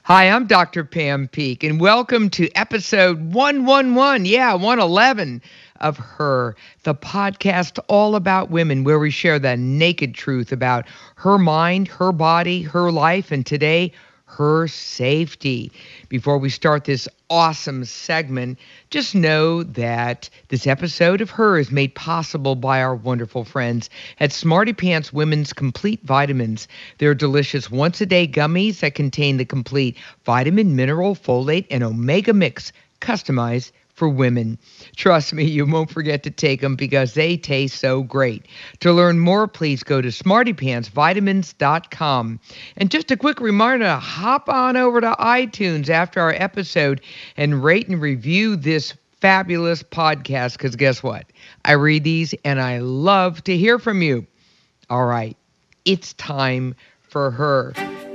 Hi, I'm Dr. Pam Peek, and welcome to episode 111, 111 of Her, the podcast all about women, where we share the naked truth about her mind, her body, her life, and today, her safety. Before we start this awesome segment, just know that this episode of Her is made possible by our wonderful friends at Smarty Pants Women's Complete Vitamins. They're delicious once-a-day gummies that contain the complete vitamin, mineral, folate, and omega mix customized for women. Trust me, you won't forget to take them because they taste so great. To learn more, please go to smartypantsvitamins.com. And just a quick reminder to hop on over to iTunes after our episode and rate and review this fabulous podcast, because guess what? I read these and I love to hear from you. All right, it's time for Her.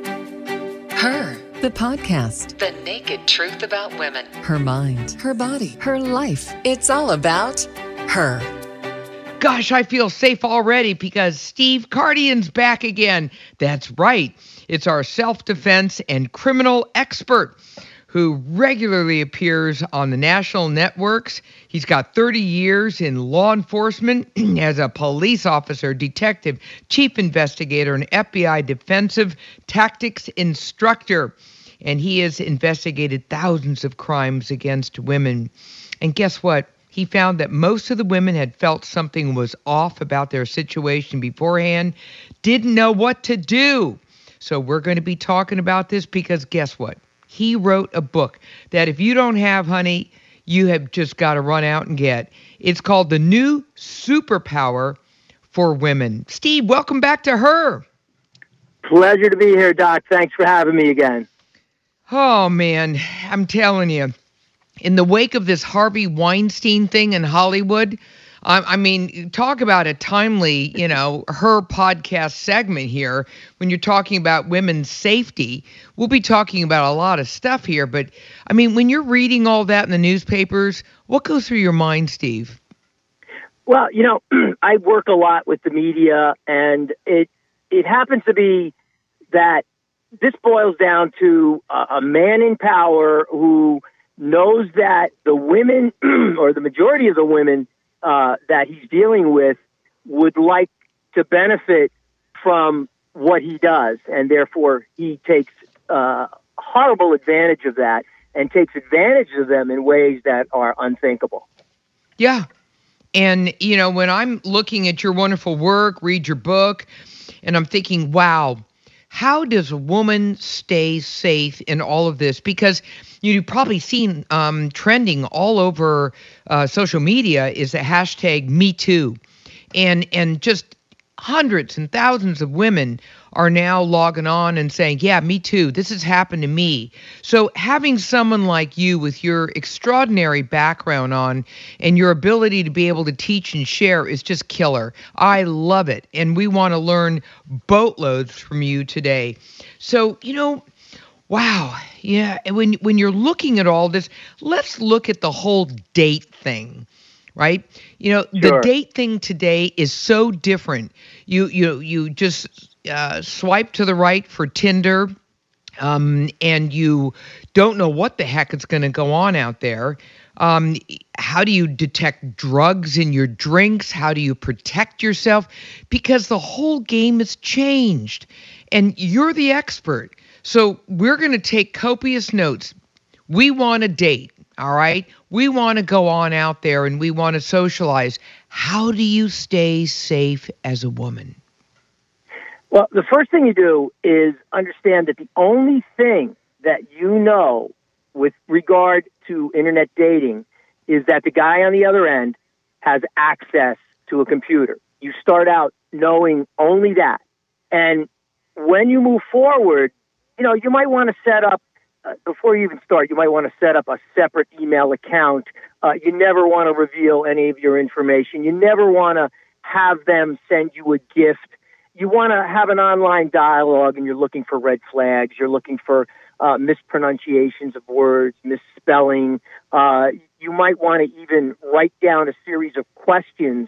Her, the podcast. The naked truth about women. Her mind, her body, her life. It's all about her. Gosh, I feel safe already because Steve Cardian's back again. That's right. It's our self-defense and criminal expert who regularly appears on the national networks. He's got 30 years in law enforcement as a police officer, detective, chief investigator, and FBI defensive tactics instructor. And he has investigated thousands of crimes against women. And guess what? He found that most of the women had felt something was off about their situation beforehand, didn't know what to do. So we're going to be talking about this because guess what? He wrote a book that if you don't have, honey, you have just got to run out and get. It's called The New Superpower for Women. Steve, welcome back to Her. Pleasure to be here, Doc. Thanks for having me again. Oh, man, I'm telling you, in the wake of this Harvey Weinstein thing in Hollywood, I mean, talk about a timely, Her podcast segment here when you're talking about women's safety. We'll be talking about a lot of stuff here, but I mean, when you're reading all that in the newspapers, what goes through your mind, Steve? Well, I work a lot with the media, and it happens to be that this boils down to a man in power who knows that the women, or the majority of the women that he's dealing with, would like to benefit from what he does, and therefore he takes horrible advantage of that and takes advantage of them in ways that are unthinkable. Yeah. And, when I'm looking at your wonderful work, read your book, and I'm thinking, wow, how does a woman stay safe in all of this? Because you've probably seen trending all over social media is the hashtag #MeToo. And just hundreds and thousands of women are now logging on and saying, yeah, me too. This has happened to me. So having someone like you with your extraordinary background on and your ability to be able to teach and share is just killer. I love it. And we want to learn boatloads from you today. So, wow. Yeah. And when you're looking at all this, let's look at the whole date thing. Right? Sure. The date thing today is so different. You just swipe to the right for Tinder, and you don't know what the heck is going to go on out there. How do you detect drugs in your drinks? How do you protect yourself? Because the whole game has changed, and you're the expert. So we're going to take copious notes. We want a date. All right. We want to go on out there and we want to socialize. How do you stay safe as a woman? Well, the first thing you do is understand that the only thing that you know with regard to internet dating is that the guy on the other end has access to a computer. You start out knowing only that. And when you move forward, you might want to set up, before you even start, you might want to set up a separate email account. You never want to reveal any of your information. You never want to have them send you a gift. You want to have an online dialogue, and you're looking for red flags. You're looking for mispronunciations of words, misspelling. You might want to even write down a series of questions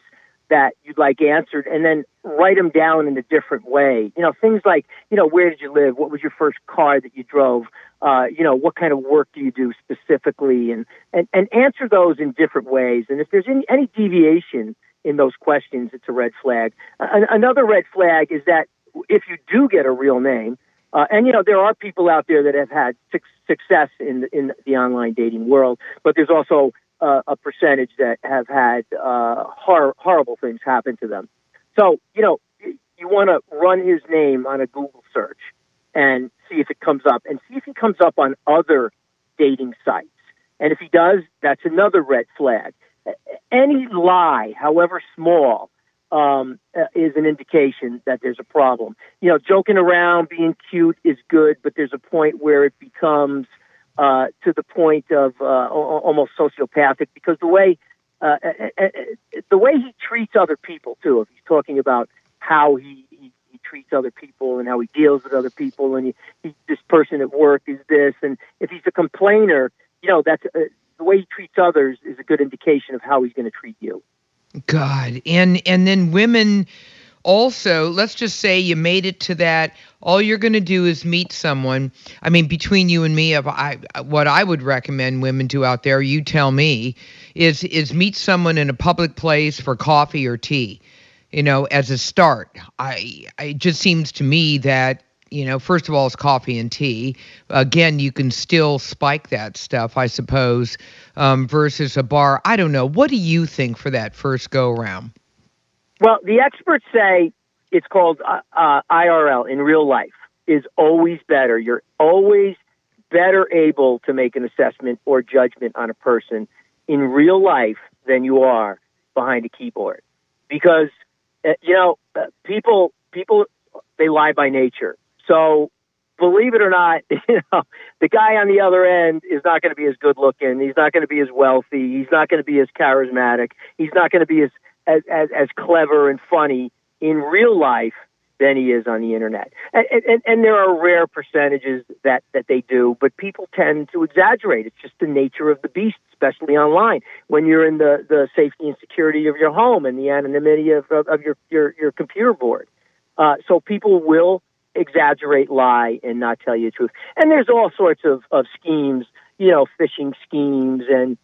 that you'd like answered, and then write them down in a different way. Things like, where did you live? What was your first car that you drove? What kind of work do you do specifically? And answer those in different ways. And if there's any deviation in those questions, it's a red flag. Another red flag is that if you do get a real name, and there are people out there that have had success in the online dating world, but there's also a percentage that have had horrible things happen to them. So, you want to run his name on a Google search and see if it comes up, and see if he comes up on other dating sites. And if he does, that's another red flag. Any lie, however small, is an indication that there's a problem. Joking around, being cute is good, but there's a point where it becomes to the point of almost sociopathic, because the way he treats other people too. If he's talking about how he treats other people and how he deals with other people, and this person at work is this, and if he's a complainer, that's the way he treats others is a good indication of how he's going to treat you. God, and then women also, let's just say you made it to that. All you're going to do is meet someone. I mean, between you and me, what I would recommend women do out there, you tell me, is meet someone in a public place for coffee or tea, as a start. It just seems to me that, first of all, it's coffee and tea. Again, you can still spike that stuff, I suppose, versus a bar. I don't know. What do you think for that first go around? Well, the experts say it's called IRL, in real life, is always better. You're always better able to make an assessment or judgment on a person in real life than you are behind a keyboard. Because, people, they lie by nature. So believe it or not, the guy on the other end is not going to be as good looking. He's not going to be as wealthy. He's not going to be as charismatic. He's not going to be as clever and funny in real life than he is on the internet. And there are rare percentages that they do, but people tend to exaggerate. It's just the nature of the beast, especially online, when you're in the safety and security of your home and the anonymity of your computer board. So people will exaggerate, lie, and not tell you the truth. And there's all sorts of schemes, phishing schemes, and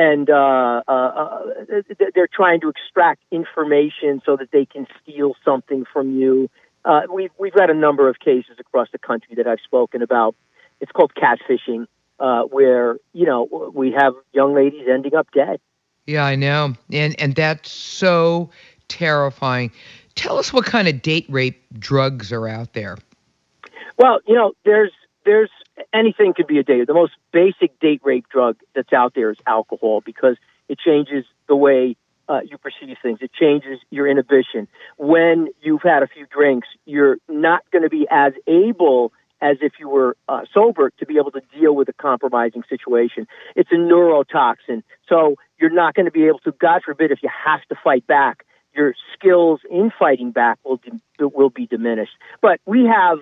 they're trying to extract information so that they can steal something from you. We've had a number of cases across the country that I've spoken about. It's called catfishing, where we have young ladies ending up dead. Yeah, I know, and that's so terrifying. Tell us what kind of date rape drugs are out there. Well, there's anything could be a date. The most basic date rape drug that's out there is alcohol, because it changes the way you perceive things. It changes your inhibition. When you've had a few drinks, you're not going to be as able as if you were sober to be able to deal with a compromising situation. It's a neurotoxin. So you're not going to be able to, God forbid, if you have to fight back, your skills in fighting back will be diminished. But we have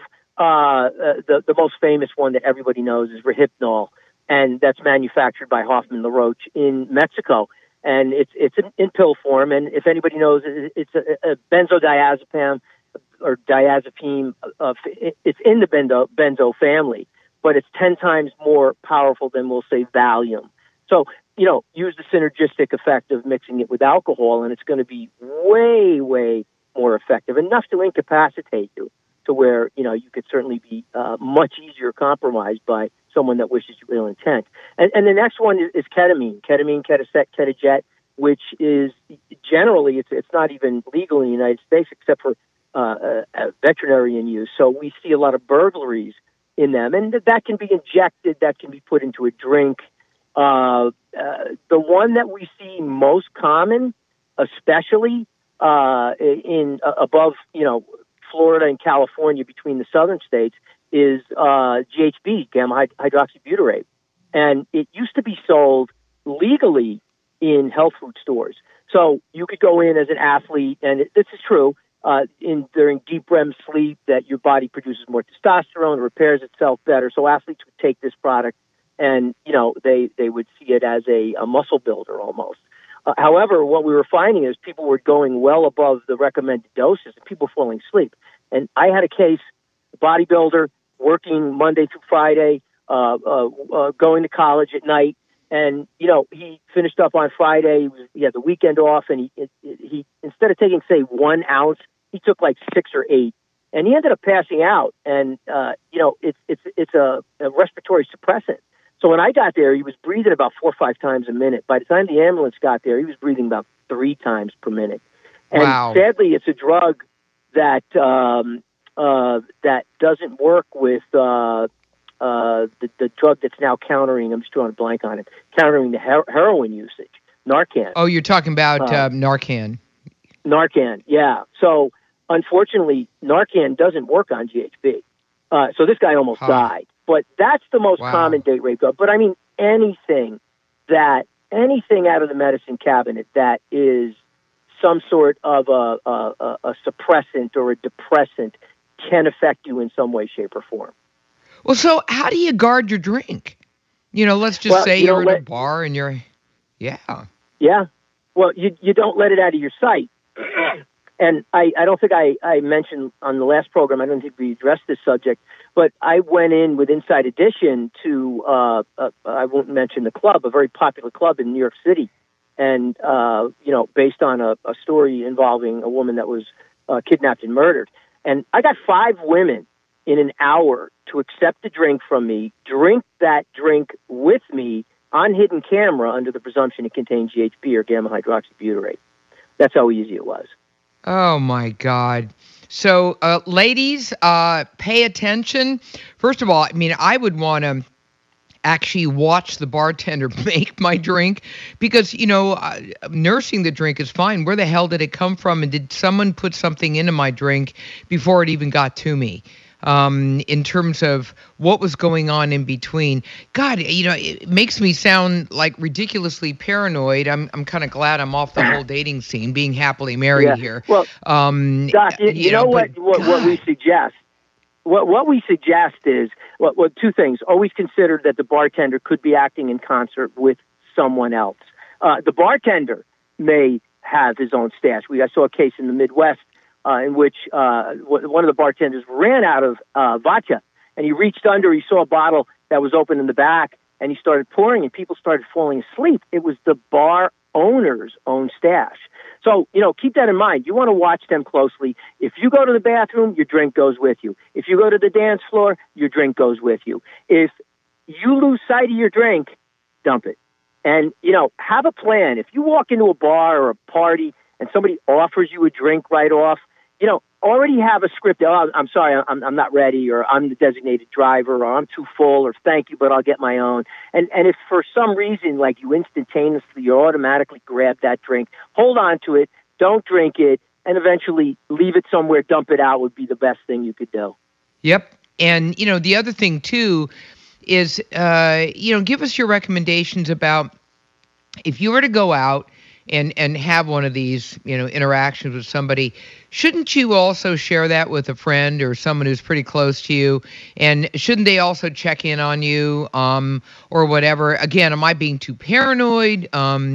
the most famous one that everybody knows is Rohypnol, and that's manufactured by Hoffman LaRoche in Mexico. And it's in pill form, and if anybody knows, it's a benzodiazepam or diazepam. It's in the benzo family, but it's 10 times more powerful than, we'll say, Valium. So, use the synergistic effect of mixing it with alcohol, and it's going to be way, way more effective, enough to incapacitate you to where, you could certainly be much easier compromised by someone that wishes you ill intent. And the next one is ketamine, Ketaset, Ketajet, which is generally, it's not even legal in the United States except for veterinarian use. So we see a lot of burglaries in them, and that can be injected, that can be put into a drink. The one that we see most common, especially in above, Florida and California, between the southern states, is GHB, gamma hydroxybutyrate. And it used to be sold legally in health food stores. So you could go in as an athlete, and this is true, during deep REM sleep, that your body produces more testosterone, repairs itself better. So athletes would take this product, and they would see it as a muscle builder almost. However, what we were finding is people were going well above the recommended doses and people falling asleep. And I had a case, bodybuilder, working Monday through Friday, going to college at night. And, he finished up on Friday. He had the weekend off, and he instead of taking, say, 1 ounce, he took like 6 or 8. And he ended up passing out. And, it's a respiratory suppressant. So when I got there, he was breathing about 4 or 5 times a minute. By the time the ambulance got there, he was breathing about 3 times per minute. And sadly, it's a drug that that doesn't work with the drug that's now countering. I'm just drawing a blank on it. Countering the heroin usage, Narcan. Oh, you're talking about Narcan. Narcan, yeah. So unfortunately, Narcan doesn't work on GHB. So this guy almost died. But that's the most common date rape drug. But I mean, anything out of the medicine cabinet that is some sort of a suppressant or a depressant can affect you in some way, shape, or form. Well, so how do you guard your drink? Let's just say you're at a bar and you're, Yeah. Well, you don't let it out of your sight. And I don't think I mentioned on the last program, I don't think we addressed this subject, but I went in with Inside Edition to, I won't mention the club, a very popular club in New York City. And, based on a story involving a woman that was kidnapped and murdered. And I got 5 women in an hour to accept a drink from me, drink that drink with me on hidden camera under the presumption it contained GHB or gamma hydroxybutyrate. That's how easy it was. Oh, my God. So, ladies, pay attention. First of all, I mean, I would want to actually watch the bartender make my drink because, nursing the drink is fine. Where the hell did it come from? And did someone put something into my drink before it even got to me? In terms of what was going on in between. God, it makes me sound like ridiculously paranoid. I'm kind of glad I'm off the whole dating scene, being happily married here. Well, Doc, you know what we suggest? What we suggest is, 2 things. Always consider that the bartender could be acting in concert with someone else. The bartender may have his own stash. I saw a case in the Midwest in which one of the bartenders ran out of vodka, and he reached under, he saw a bottle that was open in the back, and he started pouring, and people started falling asleep. It was the bar owner's own stash. So, keep that in mind. You want to watch them closely. If you go to the bathroom, your drink goes with you. If you go to the dance floor, your drink goes with you. If you lose sight of your drink, dump it. And, have a plan. If you walk into a bar or a party and somebody offers you a drink right off, already have a script. Oh, I'm sorry, I'm not ready, or I'm the designated driver, or I'm too full, or thank you, but I'll get my own. And if for some reason, like you instantaneously, you automatically grab that drink, hold on to it, don't drink it, and eventually leave it somewhere, dump it out would be the best thing you could do. Yep. And, the other thing, too, is, give us your recommendations about if you were to go out and have one of these, interactions with somebody, shouldn't you also share that with a friend or someone who's pretty close to you? And shouldn't they also check in on you, or whatever? Again, am I being too paranoid?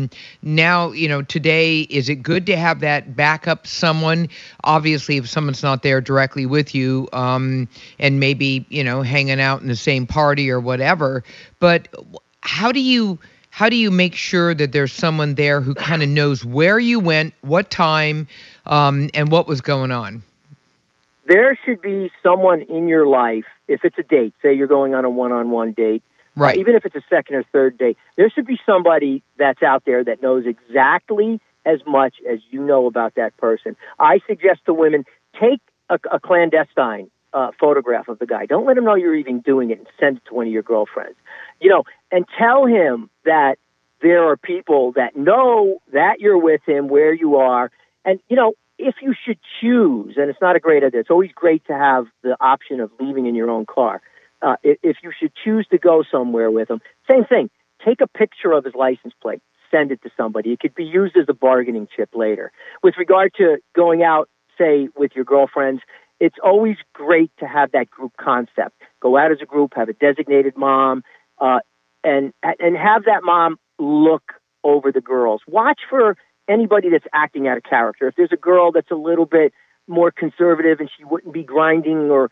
Now, today, is it good to have that backup someone? Obviously, if someone's not there directly with you, and maybe, hanging out in the same party or whatever. But how do you make sure that there's someone there who kind of knows where you went, what time, and what was going on? There should be someone in your life, if it's a date, say you're going on a one-on-one date, right? Even if it's a second or third date, there should be somebody that's out there that knows exactly as much as you know about that person. I suggest to women, take a clandestine photograph of the guy. Don't let him know you're even doing it, and send it to one of your girlfriends. And tell him that there are people that know that you're with him, where you are. And, if you should choose, and it's not a great idea, it's always great to have the option of leaving in your own car. If you should choose to go somewhere with him, same thing. Take a picture of his license plate, send it to somebody. It could be used as a bargaining chip later. With regard to going out, say, with your girlfriends, it's always great to have that group concept. Go out as a group, have a designated mom, and have that mom look over the girls. Watch for anybody that's acting out of character. If there's a girl that's a little bit more conservative and she wouldn't be grinding or,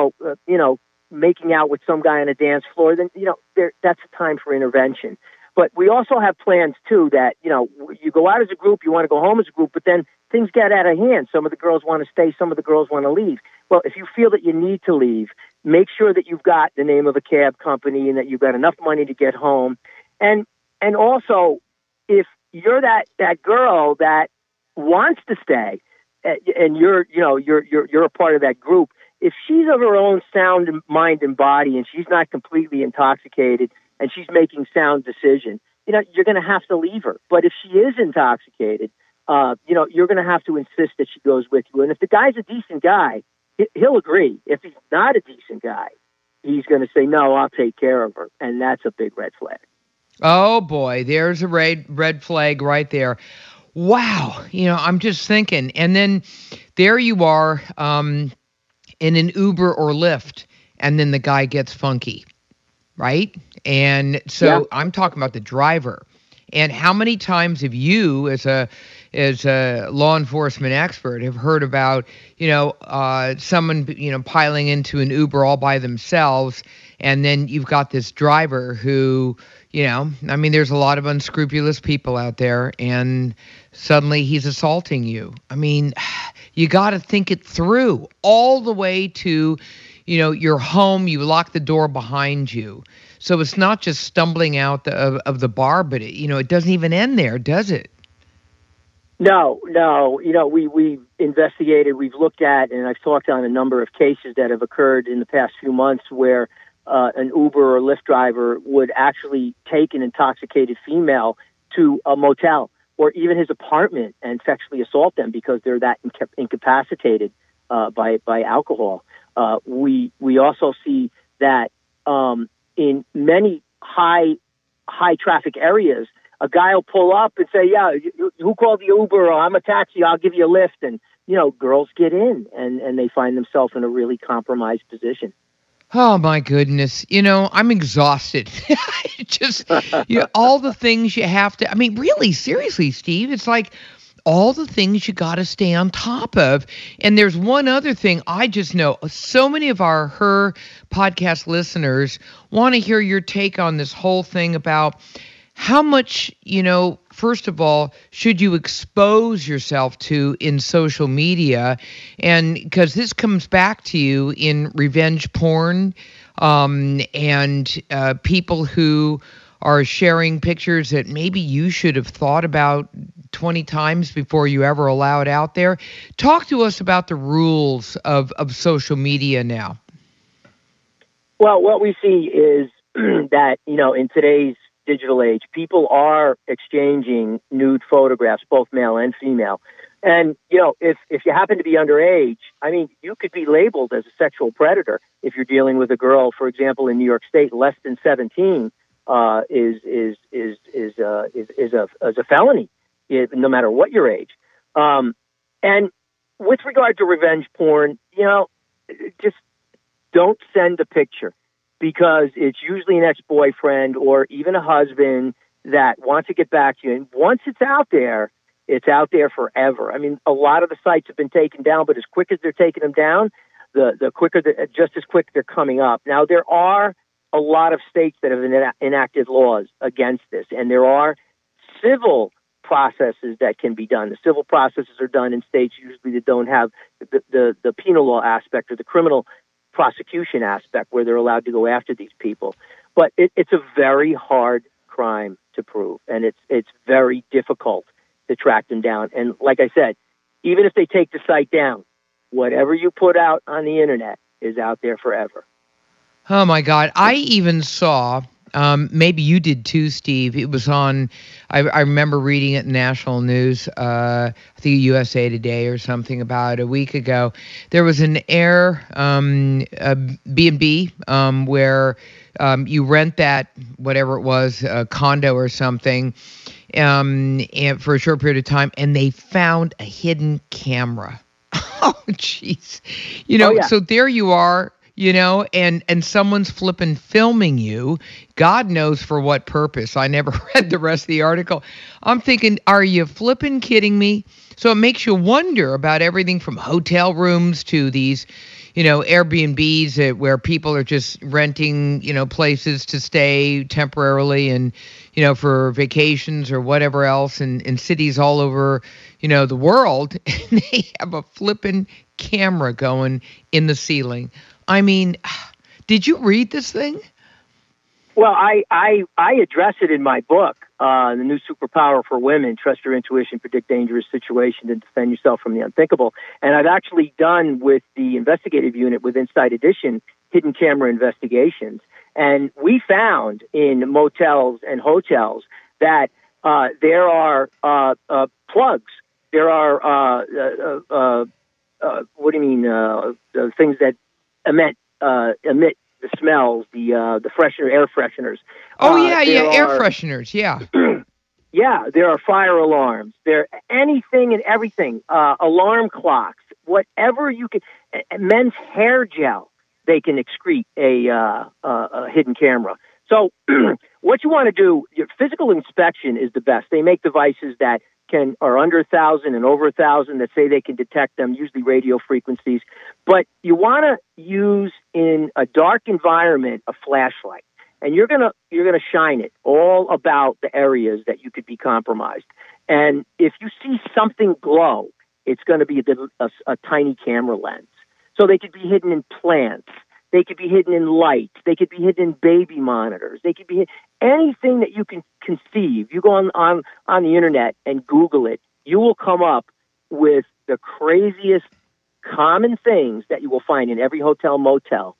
making out with some guy on a dance floor, then, that's a time for intervention. But we also have plans, too, that, you go out as a group, you want to go home as a group, but then things get out of hand. Some of the girls want to stay, some of the girls want to leave. Well, if you feel that you need to leave, make sure that you've got the name of a cab company and that you've got enough money to get home. And also, if you're that girl that wants to stay, and you're a part of that group, if she's of her own sound mind and body and she's not completely intoxicated and she's making sound decisions, you're going to have to leave her. But if she is intoxicated, you're going to have to insist that she goes with you. And if the guy's a decent guy, he'll agree. If he's not a decent guy, he's going to say, no, I'll take care of her. And that's a big red flag. Oh, boy, there's a red flag right there. Wow. I'm just thinking. And then there you are in an Uber or Lyft, and then the guy gets funky, right? And so I'm talking about the driver. And how many times have you, as a law enforcement expert, have heard about, someone, piling into an Uber all by themselves, and then you've got this driver who, there's a lot of unscrupulous people out there, and suddenly he's assaulting you. You got to think it through all the way to, your home. You lock the door behind you. So it's not just stumbling out of the bar, but it doesn't even end there, does it? No. We've investigated, we've looked at, and I've talked on a number of cases that have occurred in the past few months where an Uber or Lyft driver would actually take an intoxicated female to a motel or even his apartment and sexually assault them because they're that incapacitated by alcohol. We also see that in many high traffic areas, a guy will pull up and say, yeah, who called the Uber? Or I'm a taxi, I'll give you a lift. And, girls get in and they find themselves in a really compromised position. Oh, my goodness. I'm exhausted. Just all the things you have to, really, seriously, Steve, it's like all the things you got to stay on top of. And there's one other thing I just know. So many of Her podcast listeners want to hear your take on this whole thing about how much, first of all, should you expose yourself to in social media? And because this comes back to you in revenge porn and people who are sharing pictures that maybe you should have thought about 20 times before you ever allow it out there. Talk to us about the rules of social media now. Well, what we see is that, in today's digital age, people are exchanging nude photographs, both male and female. And, if you happen to be underage, you could be labeled as a sexual predator if you're dealing with a girl, for example, in New York State, less than 17 is a felony, no matter what your age. And with regard to revenge porn, just don't send a picture, because it's usually an ex-boyfriend or even a husband that wants to get back to you. And once it's out there forever. A lot of the sites have been taken down, but as quick as they're taking them down, the quicker, just as quick they're coming up. Now, there are a lot of states that have enacted laws against this, and there are civil processes that can be done. The civil processes are done in states usually that don't have the penal law aspect or the criminal prosecution aspect where they're allowed to go after these people. But it's a very hard crime to prove, and it's very difficult to track them down. And like I said, even if they take the site down, whatever you put out on the internet is out there forever. Oh, my God. I even saw, maybe you did too, Steve. It was on, I remember reading it in national news, I think USA Today or something about a week ago. There was an B&B where you rent that, whatever it was, a condo or something, and for a short period of time, and they found a hidden camera. Oh, jeez. So there you are. and someone's flipping filming you. God knows for what purpose. I never read the rest of the article. I'm thinking, are you flipping kidding me? So it makes you wonder about everything from hotel rooms to these, Airbnbs where people are just renting, places to stay temporarily and, for vacations or whatever else in cities all over, the world. And they have a flipping camera going in the ceiling. I mean, did you read this thing? Well, I address it in my book, The New Superpower for Women, Trust Your Intuition, Predict Dangerous Situations, and Defend Yourself from the Unthinkable. And I've actually done with the investigative unit with Inside Edition, hidden camera investigations. And we found in motels and hotels that there are plugs. There are, what do you mean, things that emit the smells, the freshener, air fresheners. Oh, air fresheners, yeah. Yeah, there are fire alarms. There anything and everything, alarm clocks, whatever you can. Men's hair gel, they can excrete a hidden camera. So what you want to do, your physical inspection is the best. They make devices that are under 1,000 and over 1,000 that say they can detect them, usually radio frequencies. But you want to use in a dark environment a flashlight, and you're gonna shine it all about the areas that you could be compromised. And if you see something glow, it's going to be a tiny camera lens. So they could be hidden in plants. They could be hidden in lights. They could be hidden in baby monitors. They could be anything that you can conceive. You go on the internet and Google it. You will come up with the craziest common things that you will find in every hotel, motel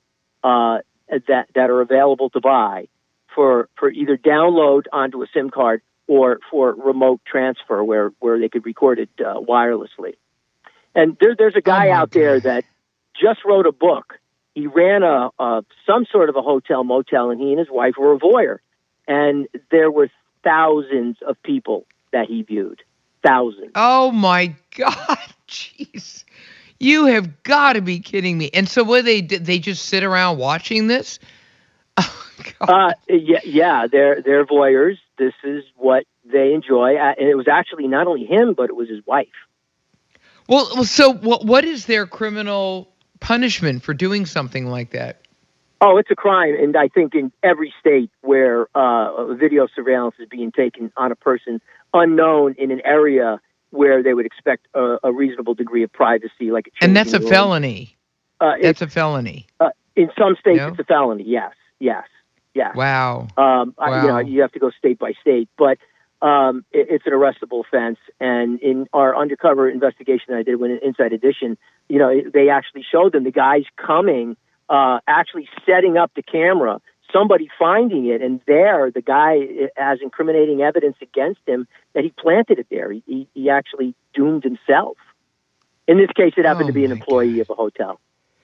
that are available to buy for either download onto a SIM card or for remote transfer where they could record it wirelessly. And there's a guy out there that just wrote a book. He ran some sort of a hotel motel, and he and his wife were a voyeur. And there were thousands of people that he viewed. Thousands. Oh my God, jeez! You have got to be kidding me. And so, what they just sit around watching this? Oh, God. Yeah, they're voyeurs. This is what they enjoy, and it was actually not only him, but it was his wife. Well, so what is their criminal punishment for doing something like that? Oh, it's a crime, and I think in every state where video surveillance is being taken on a person unknown in an area where they would expect a reasonable degree of privacy, like and that's a felony. That's a felony. In some states, it's a felony. Yes. Wow. Wow. You have to go state by state, but it's an arrestable offense. And in our undercover investigation that I did with Inside Edition, they actually showed them the guys coming, actually setting up the camera, somebody finding it, and there the guy has incriminating evidence against him that he planted it there. He actually doomed himself. In this case, it happened to be an employee of a hotel.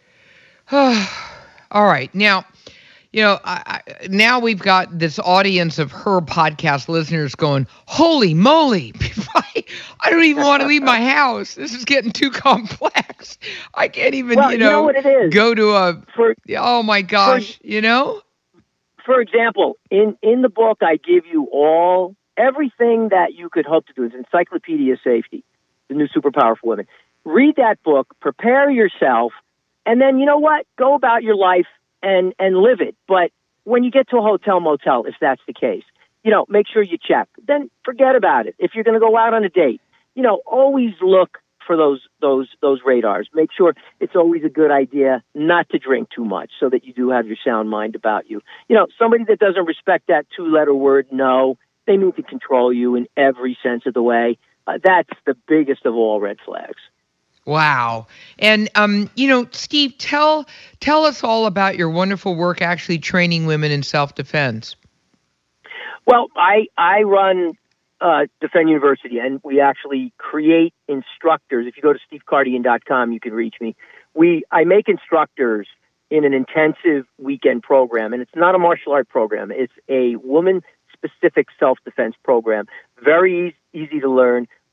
All right. Now, now we've got this audience of her podcast listeners going, holy moly, I don't even want to leave my house. This is getting too complex. I can't even, you know what it is? Go to oh my gosh, For example, in the book, I give you everything that you could hope to do. It's Encyclopedia Safety, The New Superpower for Women. Read that book, prepare yourself, and then, you know what? Go about your life and live it. But when you get to a hotel, motel, if that's the case, make sure you check. Then forget about it. If you're going to go out on a date, always look for those radars. Make sure it's always a good idea not to drink too much so that you do have your sound mind about you. Somebody that doesn't respect that 2-letter word, no, they mean to control you in every sense of the way. That's the biggest of all red flags. Wow. And, Steve, tell us all about your wonderful work actually training women in self-defense. Well, I run Defend University, and we actually create instructors. If you go to stevecardian.com, you can reach me. I make instructors in an intensive weekend program, and it's not a martial art program. It's a woman-specific self-defense program. Very easy to learn.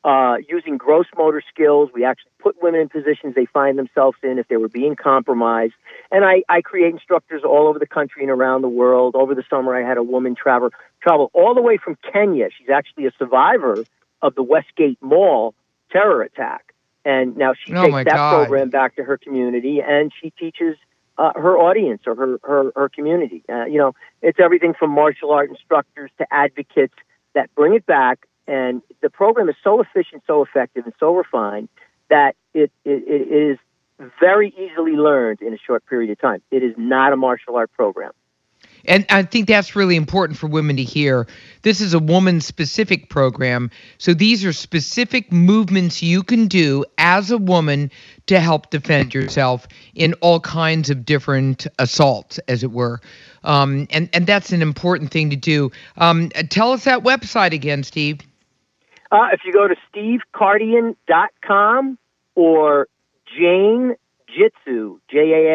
using gross motor skills. We actually put women in positions they find themselves in if they were being compromised. And I create instructors all over the country and around the world. Over the summer, I had a woman travel all the way from Kenya. She's actually a survivor of the Westgate Mall terror attack. And now she takes that program back to her community, and she teaches her audience or her community. It's everything from martial art instructors to advocates that bring it back. And the program is so efficient, so effective, and so refined that it is very easily learned in a short period of time. It is not a martial art program. And I think that's really important for women to hear. This is a woman-specific program, so these are specific movements you can do as a woman to help defend yourself in all kinds of different assaults, as it were. And that's an important thing to do. Tell us that website again, Steve. If you go to stevekardian.com or JaneJitsu,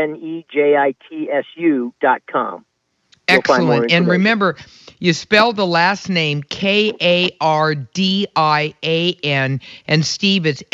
JaneJitsu.com. Excellent. And remember, you spell the last name Kardian, and Steve is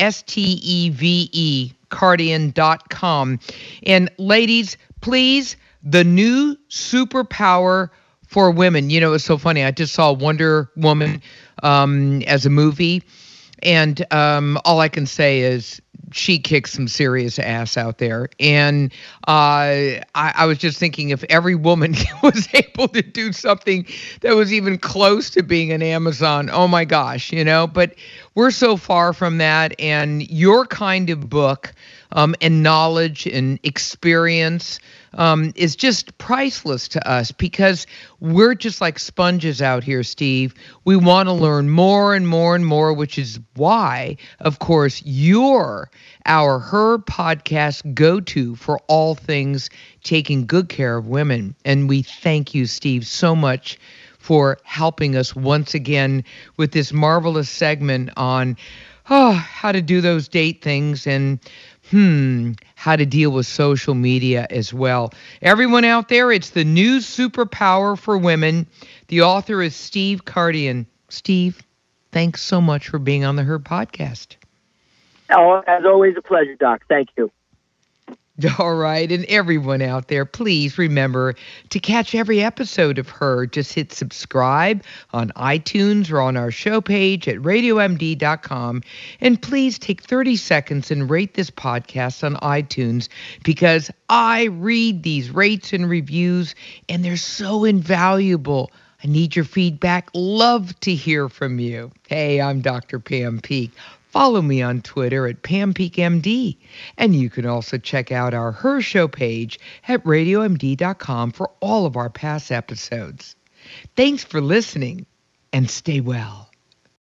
Steve, Kardian.com. And ladies, please, the new superpower for women. You know, it's so funny. I just saw Wonder Woman as a movie, and all I can say is she kicks some serious ass out there. And I was just thinking, if every woman was able to do something that was even close to being an Amazon, oh my gosh, but we're so far from that. And your kind of book and knowledge and experience is just priceless to us, because we're just like sponges out here, Steve. We want to learn more and more and more, which is why, of course, you're our Her podcast go-to for all things taking good care of women. And we thank you, Steve, so much for helping us once again with this marvelous segment on how to do those date things and how to deal with social media as well. Everyone out there, it's the new superpower for women. The author is Steve Kardian. Steve, thanks so much for being on the Her podcast. Oh, as always, a pleasure, Doc. Thank you. All right. And everyone out there, please remember to catch every episode of Her. Just hit subscribe on iTunes or on our show page at radiomd.com. And please take 30 seconds and rate this podcast on iTunes, because I read these rates and reviews and they're so invaluable. I need your feedback. Love to hear from you. Hey, I'm Dr. Pam Peeke. Follow me on Twitter at PamPeakeMD. And you can also check out our Her Show page at RadioMD.com for all of our past episodes. Thanks for listening, and stay well.